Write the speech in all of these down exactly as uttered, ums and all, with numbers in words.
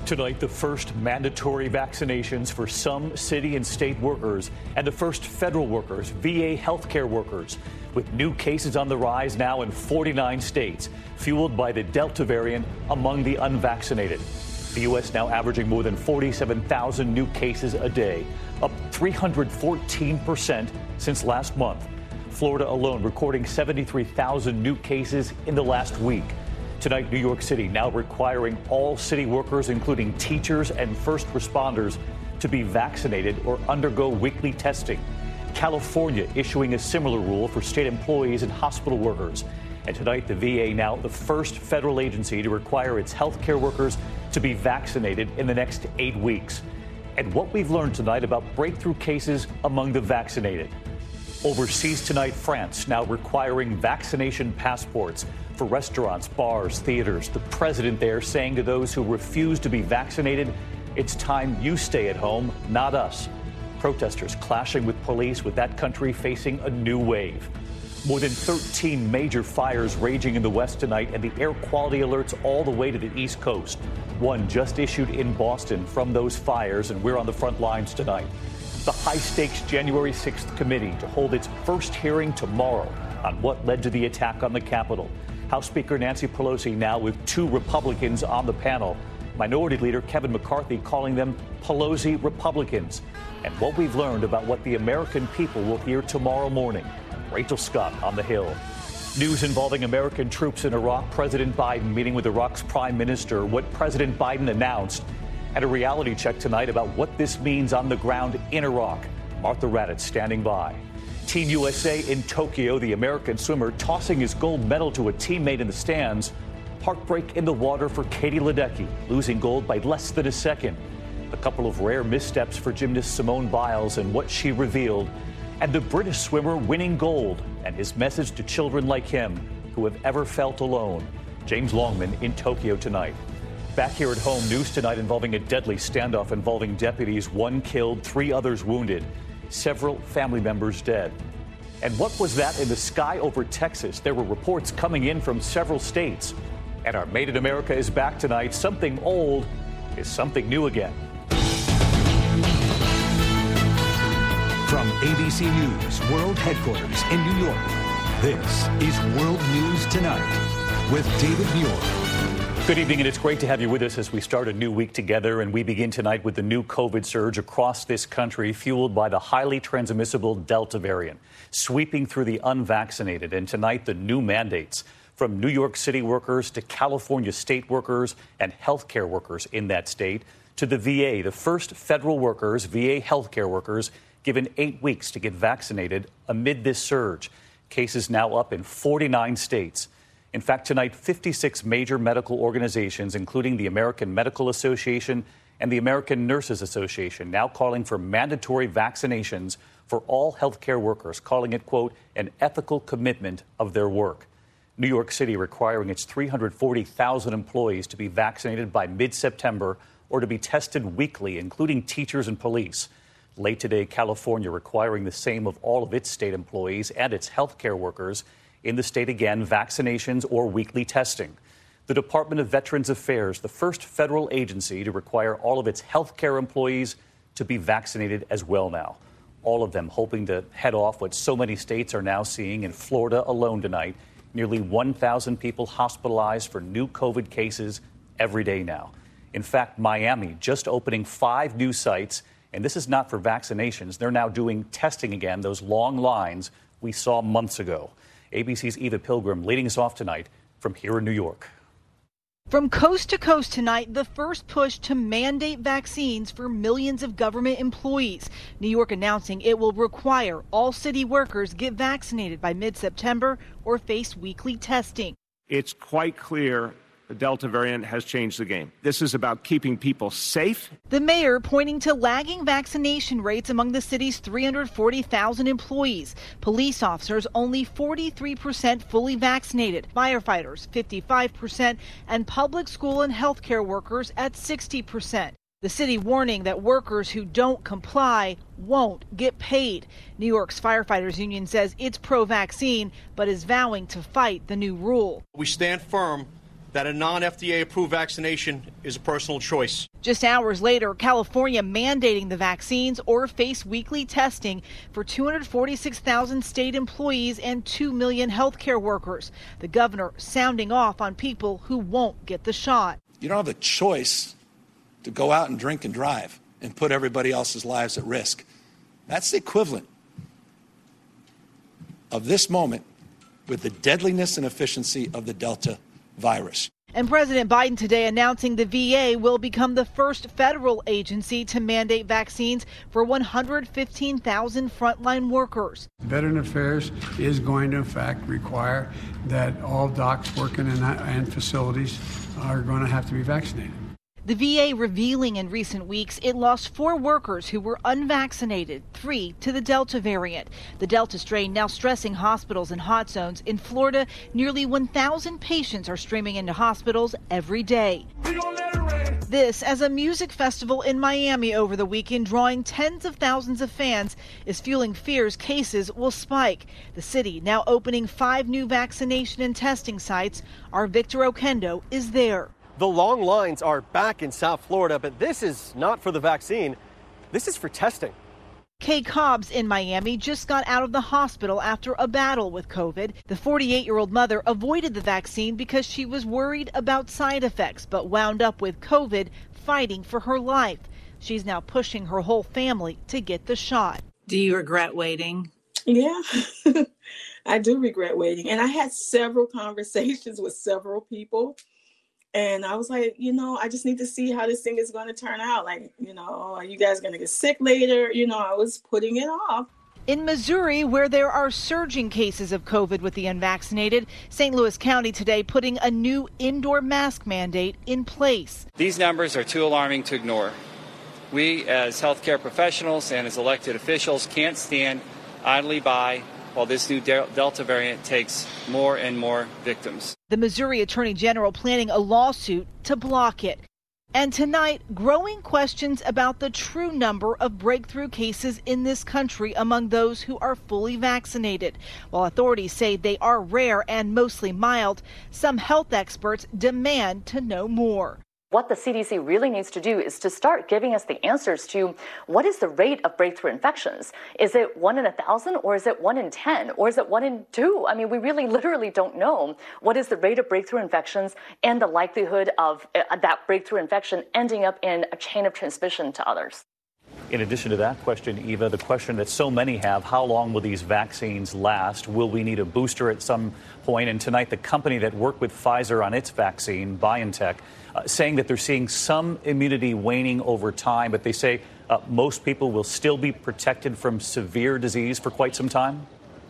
Tonight, the first mandatory vaccinations for some city and state workers and the first federal workers, V A healthcare workers, with new cases on the rise now in forty-nine states, fueled by the Delta variant among the unvaccinated. The U S now averaging more than forty-seven thousand new cases a day, up three hundred fourteen percent since last month. Florida alone recording seventy-three thousand new cases in the last week. Tonight, New York City now requiring all city workers, including teachers and first responders, to be vaccinated or undergo weekly testing. California issuing a similar rule for state employees and hospital workers. And tonight, the V A now the first federal agency to require its healthcare workers to be vaccinated in the next eight weeks. And what we've learned tonight about breakthrough cases among the vaccinated. Overseas tonight, France now requiring vaccination passports for restaurants, bars, theaters. The president there saying to those who refuse to be vaccinated, it's time you stay at home, not us. Protesters clashing with police, with that country facing a new wave. More than thirteen major fires raging in the West tonight, and the air quality alerts all the way to the East Coast. One just issued in Boston from those fires, and we're on the front lines tonight. The high-stakes January sixth committee to hold its first hearing tomorrow on what led to the attack on the Capitol. House Speaker Nancy Pelosi now with two Republicans on the panel. Minority Leader Kevin McCarthy calling them Pelosi Republicans. And what we've learned about what the American people will hear tomorrow morning. Rachel Scott on the Hill. News involving American troops in Iraq. President Biden meeting with Iraq's prime minister. What President Biden announced. And a reality check tonight about what this means on the ground in Iraq. Martha Raddatz standing by. Team U S A in Tokyo, the American swimmer tossing his gold medal to a teammate in the stands. Heartbreak in the water for Katie Ledecky, losing gold by less than a second. A couple of rare missteps for gymnast Simone Biles and what she revealed. And the British swimmer winning gold and his message to children like him who have ever felt alone. James Longman in Tokyo tonight. Back here at home, news tonight involving a deadly standoff involving deputies, one killed, three others wounded. Several family members dead. And what was that in the sky over Texas? There were reports coming in from several states. And our Made in America is back tonight. Something old is something new again. From A B C News World Headquarters in New York, this is World News Tonight with David Muir. Good evening, and it's great to have you with us as we start a new week together. And we begin tonight with the new COVID surge across this country, fueled by the highly transmissible Delta variant, sweeping through the unvaccinated. And tonight, the new mandates from New York City workers to California state workers and healthcare workers in that state to the V A, the first federal workers, V A healthcare workers, given eight weeks to get vaccinated amid this surge. Cases now up in forty-nine states. In fact, tonight, fifty-six major medical organizations, including the American Medical Association and the American Nurses Association, now calling for mandatory vaccinations for all healthcare workers, calling it, quote, an ethical commitment of their work. New York City requiring its three hundred forty thousand employees to be vaccinated by mid-September or to be tested weekly, including teachers and police. Late today, California requiring the same of all of its state employees and its healthcare workers. In the state again, vaccinations or weekly testing. The Department of Veterans Affairs, the first federal agency to require all of its healthcare employees to be vaccinated as well now. All of them hoping to head off what so many states are now seeing. In Florida alone tonight, nearly one thousand people hospitalized for new COVID cases every day now. In fact, Miami just opening five new sites, and this is not for vaccinations. They're now doing testing again, those long lines we saw months ago. A B C's Eva Pilgrim leading us off tonight from here in New York. From coast to coast tonight, the first push to mandate vaccines for millions of government employees. New York announcing it will require all city workers get vaccinated by mid-September or face weekly testing. It's quite clear the Delta variant has changed the game. This is about keeping people safe. The mayor pointing to lagging vaccination rates among the city's three hundred forty thousand employees. Police officers only forty-three percent fully vaccinated, firefighters fifty-five percent, and public school and healthcare workers at sixty percent. The city warning that workers who don't comply won't get paid. New York's firefighters union says it's pro-vaccine, but is vowing to fight the new rule. We stand firm that a non-F D A-approved vaccination is a personal choice. Just hours later, California mandating the vaccines or face weekly testing for two hundred forty-six thousand state employees and two million healthcare workers. The governor sounding off on people who won't get the shot. You don't have a choice to go out and drink and drive and put everybody else's lives at risk. That's the equivalent of this moment with the deadliness and efficiency of the Delta virus. And President Biden today announcing the V A will become the first federal agency to mandate vaccines for one hundred fifteen thousand frontline workers. Veteran Affairs is going to, in fact, require that all docs working in and facilities are going to have to be vaccinated. The V A revealing in recent weeks it lost four workers who were unvaccinated, three to the Delta variant. The Delta strain now stressing hospitals and hot zones. In Florida, nearly one thousand patients are streaming into hospitals every day. This as a music festival in Miami over the weekend, drawing tens of thousands of fans, is fueling fears cases will spike. The city now opening five new vaccination and testing sites. Our Victor Oquendo is there. The long lines are back in South Florida, but this is not for the vaccine. This is for testing. Kay Cobbs in Miami just got out of the hospital after a battle with COVID. The forty-eight-year-old mother avoided the vaccine because she was worried about side effects, but wound up with COVID, fighting for her life. She's now pushing her whole family to get the shot. Do you regret waiting? Yeah, I do regret waiting. And I had several conversations with several people. And I was like, you know, I just need to see how this thing is going to turn out. Like, you know, are you guys going to get sick later? You know, I was putting it off. In Missouri, where there are surging cases of COVID with the unvaccinated, Saint Louis County today putting a new indoor mask mandate in place. These numbers are too alarming to ignore. We, as healthcare professionals and as elected officials, can't stand idly by while this new Delta variant takes more and more victims. The Missouri Attorney General planning a lawsuit to block it. And tonight, growing questions about the true number of breakthrough cases in this country among those who are fully vaccinated. While authorities say they are rare and mostly mild, some health experts demand to know more. What the C D C really needs to do is to start giving us the answers to what is the rate of breakthrough infections? Is it one in a thousand, or is it one in ten, or is it one in two? I mean, we really literally don't know what is the rate of breakthrough infections and the likelihood of uh, that breakthrough infection ending up in a chain of transmission to others. In addition to that question, Eva, the question that so many have, how long will these vaccines last? Will we need a booster at some point? And tonight, the company that worked with Pfizer on its vaccine, BioNTech, uh, saying that they're seeing some immunity waning over time, but they say uh, most people will still be protected from severe disease for quite some time.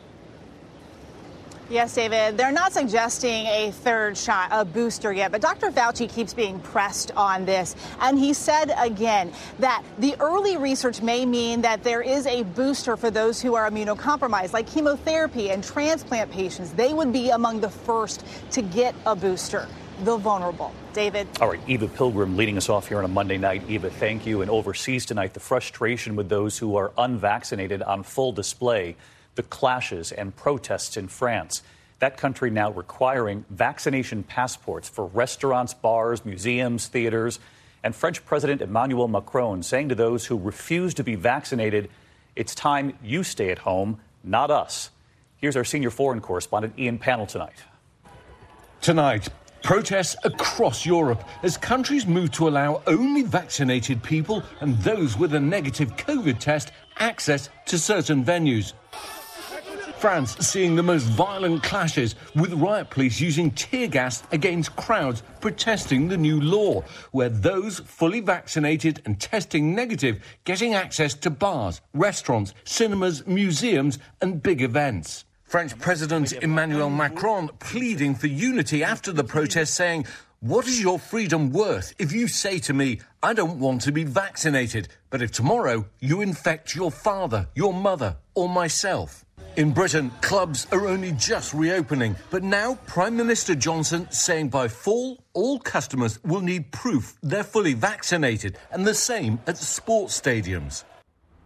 Yes, David, they're not suggesting a third shot, a booster yet, but Doctor Fauci keeps being pressed on this. And he said again that the early research may mean that there is a booster for those who are immunocompromised, like chemotherapy and transplant patients. They would be among the first to get a booster, the vulnerable. David. All right, Eva Pilgrim leading us off here on a Monday night. Eva, thank you. And overseas tonight, the frustration with those who are unvaccinated on full display. The clashes and protests in France. That country now requiring vaccination passports for restaurants, bars, museums, theaters. And French President Emmanuel Macron saying to those who refuse to be vaccinated, it's time you stay at home, not us. Here's our senior foreign correspondent, Ian Pannell, tonight. Tonight, protests across Europe as countries move to allow only vaccinated people and those with a negative COVID test access to certain venues. France seeing the most violent clashes, with riot police using tear gas against crowds protesting the new law, where those fully vaccinated and testing negative getting access to bars, restaurants, cinemas, museums and big events. French President Emmanuel Macron pleading for unity after the protest, saying, "What is your freedom worth if you say to me, I don't want to be vaccinated, but if tomorrow you infect your father, your mother or myself?" In Britain, clubs are only just reopening, but now Prime Minister Johnson saying by fall, all customers will need proof they're fully vaccinated, and the same at sports stadiums.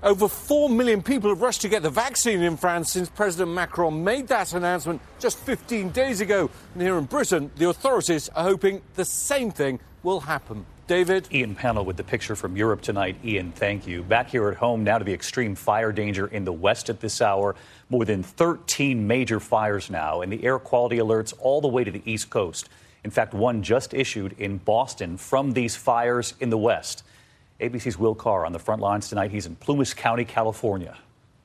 Over four million people have rushed to get the vaccine in France since President Macron made that announcement just fifteen days ago. And here in Britain, the authorities are hoping the same thing will happen. David? Ian Pennell with the picture from Europe tonight. Ian, thank you. Back here at home now to the extreme fire danger in the west at this hour. More than thirteen major fires now, and the air quality alerts all the way to the East Coast. In fact, one just issued in Boston from these fires in the west. A B C's Will Carr on the front lines tonight. He's in Plumas County, California.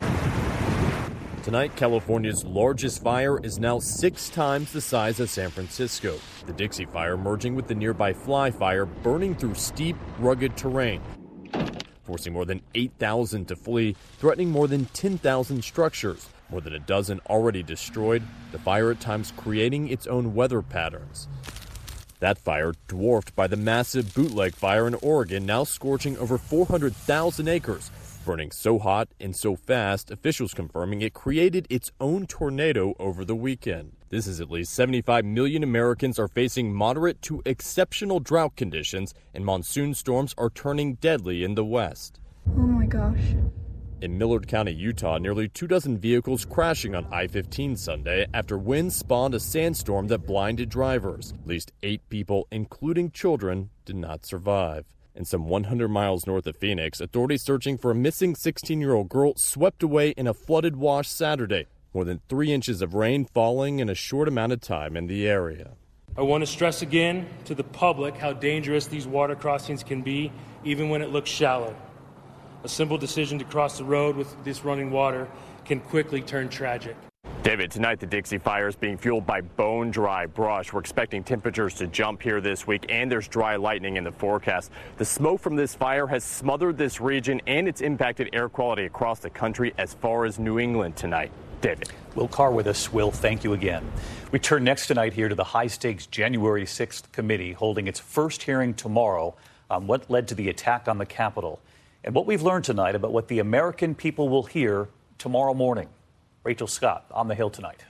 Tonight, California's largest fire is now six times the size of San Francisco. The Dixie Fire merging with the nearby Fly Fire, burning through steep, rugged terrain, forcing more than eight thousand to flee, threatening more than ten thousand structures. More than a dozen already destroyed, the fire at times creating its own weather patterns. That fire dwarfed by the massive Bootleg Fire in Oregon, now scorching over four hundred thousand acres. Burning so hot and so fast, officials confirming it created its own tornado over the weekend. This is at least seventy-five million Americans are facing moderate to exceptional drought conditions, and monsoon storms are turning deadly in the west. Oh my gosh. In Millard County, Utah, nearly two dozen vehicles crashing on I fifteen Sunday after winds spawned a sandstorm that blinded drivers. At least eight people, including children, did not survive. And some one hundred miles north of Phoenix, authorities searching for a missing sixteen-year-old girl swept away in a flooded wash Saturday. More than three inches of rain falling in a short amount of time in the area. I want to stress again to the public how dangerous these water crossings can be, even when it looks shallow. A simple decision to cross the road with this running water can quickly turn tragic. David, tonight the Dixie Fire is being fueled by bone-dry brush. We're expecting temperatures to jump here this week, and there's dry lightning in the forecast. The smoke from this fire has smothered this region, and it's impacted air quality across the country as far as New England tonight. David. Will Carr with us. Will, thank you again. We turn next tonight here to the high-stakes January sixth committee holding its first hearing tomorrow on what led to the attack on the Capitol and what we've learned tonight about what the American people will hear tomorrow morning. Rachel Scott on the Hill tonight.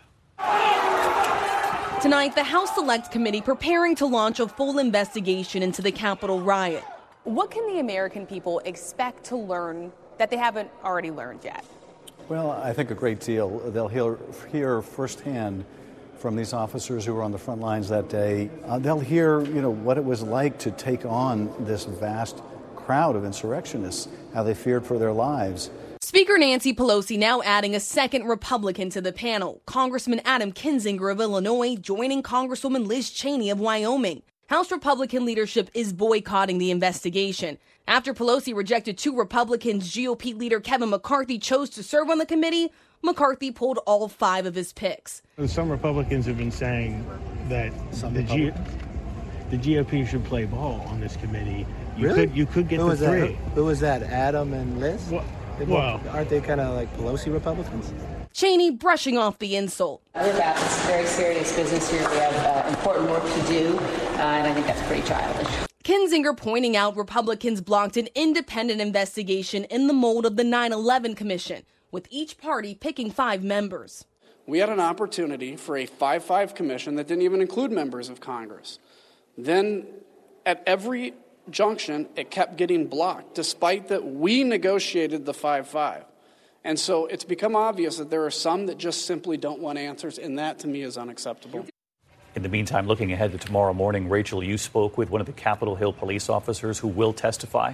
Tonight, the House Select Committee preparing to launch a full investigation into the Capitol riot. What can the American people expect to learn that they haven't already learned yet? Well, I think a great deal. They'll hear, hear firsthand from these officers who were on the front lines that day. Uh, they'll hear, you know, what it was like to take on this vast crowd of insurrectionists, how they feared for their lives. Speaker Nancy Pelosi now adding a second Republican to the panel. Congressman Adam Kinzinger of Illinois joining Congresswoman Liz Cheney of Wyoming. House Republican leadership is boycotting the investigation. After Pelosi rejected two Republicans, G O P leader Kevin McCarthy chose to serve on the committee. McCarthy pulled all five of his picks. Some Republicans have been saying that the, G- the G O P should play ball on this committee. You really? Could, you could get who the was three. That? Who was that, Adam and Liz? Well, They well both, aren't they kind of like Pelosi Republicans? Cheney brushing off the insult. I think that's very serious business here. We have uh, important work to do, uh, and I think that's pretty childish. Kinzinger pointing out Republicans blocked an independent investigation in the mold of the nine eleven Commission, with each party picking five members. We had an opportunity for a five five commission that didn't even include members of Congress. Then at every junction, it kept getting blocked, despite that we negotiated the five five. And so it's become obvious that there are some that just simply don't want answers, and that to me is unacceptable. In the meantime, looking ahead to tomorrow morning, Rachel, you spoke with one of the Capitol Hill police officers who will testify.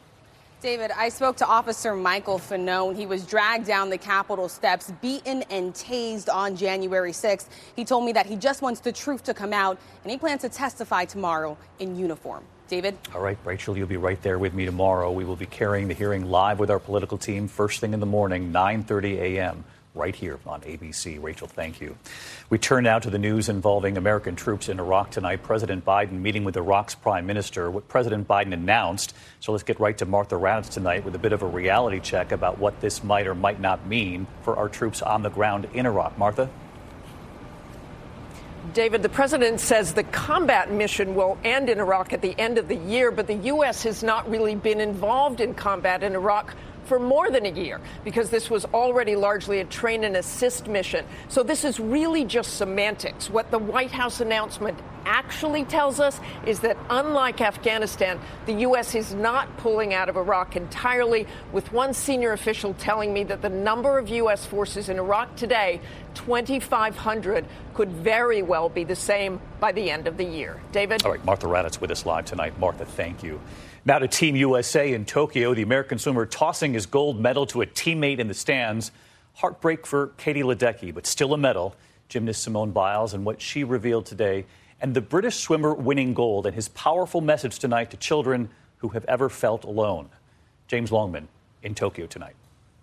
David, I spoke to Officer Michael Fanone. He was dragged down the Capitol steps, beaten and tased on January sixth. He told me that he just wants the truth to come out, and he plans to testify tomorrow in uniform. David? All right, Rachel, you'll be right there with me tomorrow. We will be carrying the hearing live with our political team first thing in the morning, nine thirty a.m., right here on A B C. Rachel, thank you. We turn now to the news involving American troops in Iraq tonight. President Biden meeting with Iraq's prime minister, what President Biden announced. So let's get right to Martha Raddatz tonight with a bit of a reality check about what this might or might not mean for our troops on the ground in Iraq. Martha? David, the president says the combat mission will end in Iraq at the end of the year, but the U S has not really been involved in combat in Iraq for more than a year because this was already largely a train and assist mission. So this is really just semantics. What the White House announcement actually tells us is that, unlike Afghanistan, the U S is not pulling out of Iraq entirely, with one senior official telling me that the number of U S forces in Iraq today, twenty-five hundred, could very well be the same by the end of the year. David? All right, Martha Raddatz with us live tonight. Martha, thank you. Now to Team U S A in Tokyo, the American swimmer tossing his gold medal to a teammate in the stands. Heartbreak for Katie Ledecky, but still a medal. Gymnast Simone Biles and what she revealed today, and the British swimmer winning gold, and his powerful message tonight to children who have ever felt alone. James Longman in Tokyo tonight.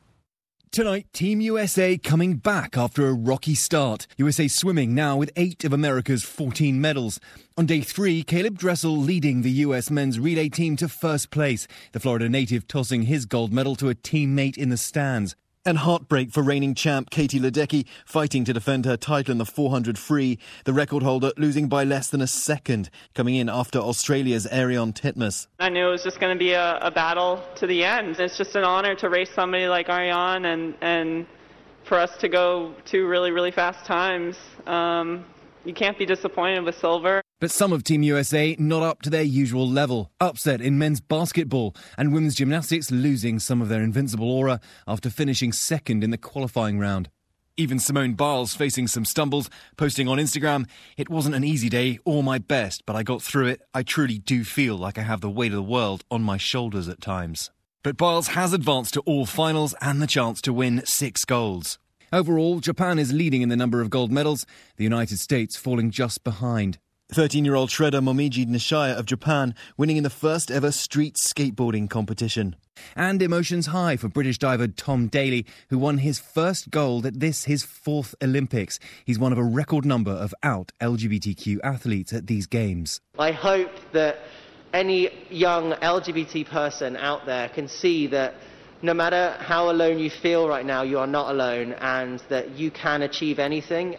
Tonight, Team U S A coming back after a rocky start. U S A swimming now with eight of America's fourteen medals. On day three, Caleb Dressel leading the U S men's relay team to first place. The Florida native tossing his gold medal to a teammate in the stands. And heartbreak for reigning champ Katie Ledecky, fighting to defend her title in the four hundred free. The record holder losing by less than a second, coming in after Australia's Ariarne Titmus. I knew it was just going to be a, a battle to the end. It's just an honor to race somebody like Ariarne and, and for us to go two really, really fast times. Um, you can't be disappointed with silver. But some of Team U S A not up to their usual level. Upset in men's basketball, and women's gymnastics losing some of their invincible aura after finishing second in the qualifying round. Even Simone Biles facing some stumbles, posting on Instagram, "It wasn't an easy day or my best, but I got through it. I truly do feel like I have the weight of the world on my shoulders at times." But Biles has advanced to all finals and the chance to win six golds. Overall, Japan is leading in the number of gold medals, the United States falling just behind. thirteen-year-old shredder Momiji Nishaya of Japan winning in the first ever street skateboarding competition. And emotions high for British diver Tom Daley, who won his first gold at this, his fourth Olympics. He's one of a record number of out L G B T Q athletes at these games. I hope that any young L G B T person out there can see that no matter how alone you feel right now, you are not alone, and that you can achieve anything.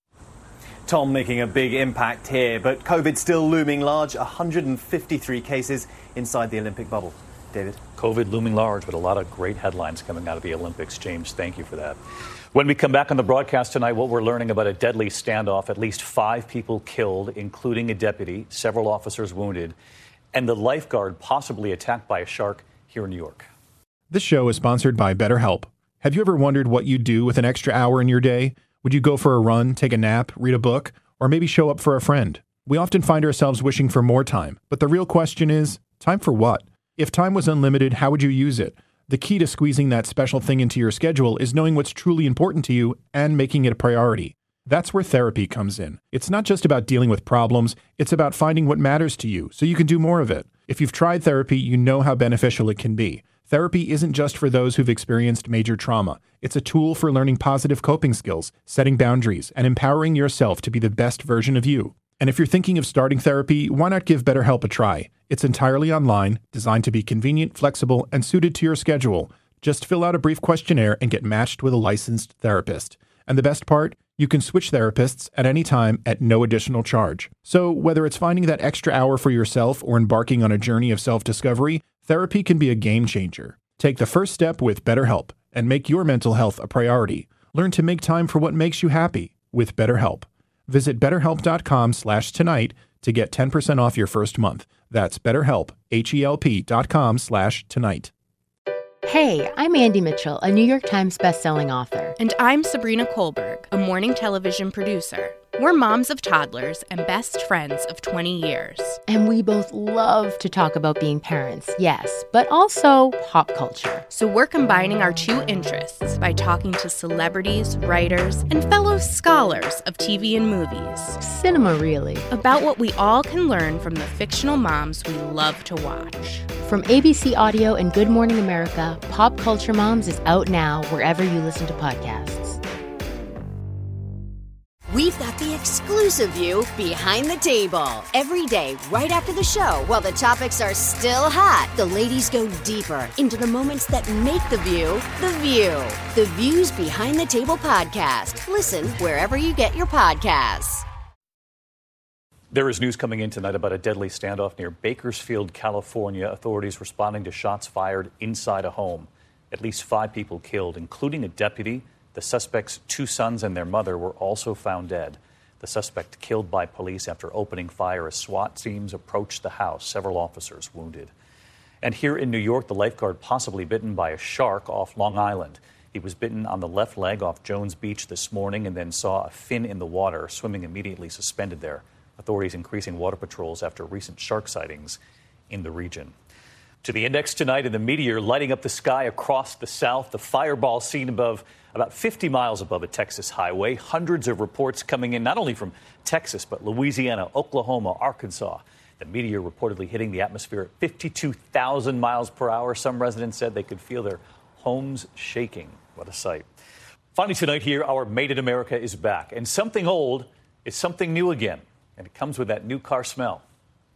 Tom making a big impact here, but COVID still looming large. one hundred fifty-three cases inside the Olympic bubble. David? COVID looming large, but a lot of great headlines coming out of the Olympics. James, thank you for that. When we come back on the broadcast tonight, what we're learning about a deadly standoff, at least five people killed, including a deputy, several officers wounded, and the lifeguard possibly attacked by a shark here in New York. This show is sponsored by BetterHelp. Have you ever wondered what you'd do with an extra hour in your day? Would you go for a run, take a nap, read a book, or maybe show up for a friend? We often find ourselves wishing for more time, but the real question is, time for what? If time was unlimited, how would you use it? The key to squeezing that special thing into your schedule is knowing what's truly important to you and making it a priority. That's where therapy comes in. It's not just about dealing with problems, it's about finding what matters to you so you can do more of it. If you've tried therapy, you know how beneficial it can be. Therapy isn't just for those who've experienced major trauma. It's a tool for learning positive coping skills, setting boundaries, and empowering yourself to be the best version of you. And if you're thinking of starting therapy, why not give BetterHelp a try? It's entirely online, designed to be convenient, flexible, and suited to your schedule. Just fill out a brief questionnaire and get matched with a licensed therapist. And the best part? You can switch therapists at any time at no additional charge. So whether it's finding that extra hour for yourself or embarking on a journey of self-discovery, therapy can be a game changer. Take the first step with BetterHelp and make your mental health a priority. Learn to make time for what makes you happy with BetterHelp. Visit betterhelp.com slash tonight to get ten percent off your first month. That's BetterHelp, H-E-L-P dot com slash tonight. Hey, I'm Andy Mitchell, a New York Times bestselling author. And I'm Sabrina Kohlberg, a morning television producer. We're moms of toddlers and best friends of twenty years. And we both love to talk about being parents, yes, but also pop culture. So we're combining our two interests by talking to celebrities, writers, and fellow scholars of T V and movies. Cinema, really. About what we all can learn from the fictional moms we love to watch. From A B C Audio and Good Morning America, Pop Culture Moms is out now wherever you listen to podcasts. We've got the exclusive view behind the table. Every day, right after the show, while the topics are still hot, the ladies go deeper into the moments that make the view the view. The Views Behind the Table podcast. Listen wherever you get your podcasts. There is news coming in tonight about a deadly standoff near Bakersfield, California. Authorities responding to shots fired inside a home. At least five people killed, including a deputy. The suspects' two sons and their mother were also found dead. The suspect killed by police after opening fire as SWAT teams approached the house. Several officers wounded. And here in New York, the lifeguard possibly bitten by a shark off Long Island. He was bitten on the left leg off Jones Beach this morning and then saw a fin in the water. Swimming immediately suspended there. Authorities increasing water patrols after recent shark sightings in the region. To the index tonight, and the meteor lighting up the sky across the south. The fireball seen above about fifty miles above a Texas highway. Hundreds of reports coming in, not only from Texas, but Louisiana, Oklahoma, Arkansas. The meteor reportedly hitting the atmosphere at fifty-two thousand miles per hour. Some residents said they could feel their homes shaking. What a sight. Finally tonight here, our Made in America is back. And something old is something new again. And it comes with that new car smell.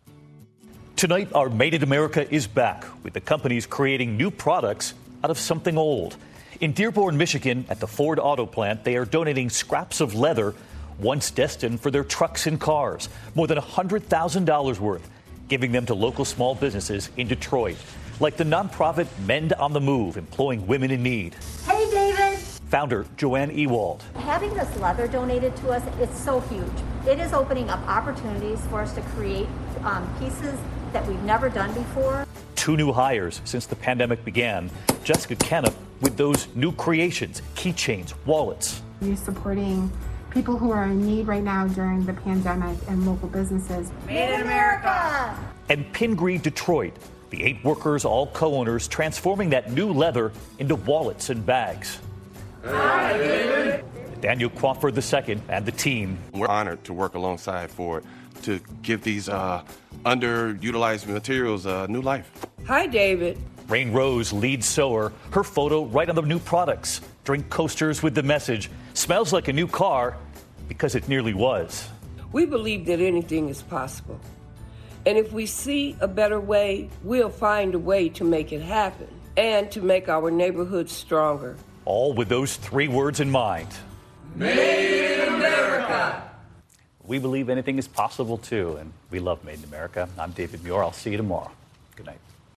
Tonight, our Made in America is back, with the companies creating new products out of something old. In Dearborn, Michigan, at the Ford Auto Plant, they are donating scraps of leather once destined for their trucks and cars, more than one hundred thousand dollars worth, giving them to local small businesses in Detroit, like the nonprofit Mend on the Move, employing women in need. Hey, David. Founder Joanne Ewald. Having this leather donated to us, it's so huge. It is opening up opportunities for us to create um, pieces that we've never done before. Two new hires since the pandemic began. Jessica Kenneth with those new creations, keychains, wallets. We're supporting people who are in need right now during the pandemic and local businesses. Made in America! And Pingree Detroit, the eight workers, all co-owners, transforming that new leather into wallets and bags. Hi, David. Daniel Crawford the second and the team. We're honored to work alongside Ford to give these uh, underutilized materials a new life. Hi, David. Rain Rose, lead sewer, her photo right on the new products. Drink coasters with the message, smells like a new car, because it nearly was. We believe that anything is possible. And if we see a better way, we'll find a way to make it happen and to make our neighborhoods stronger. All with those three words in mind. Made in America. We believe anything is possible, too, and we love Made in America. I'm David Muir. I'll see you tomorrow. Good night.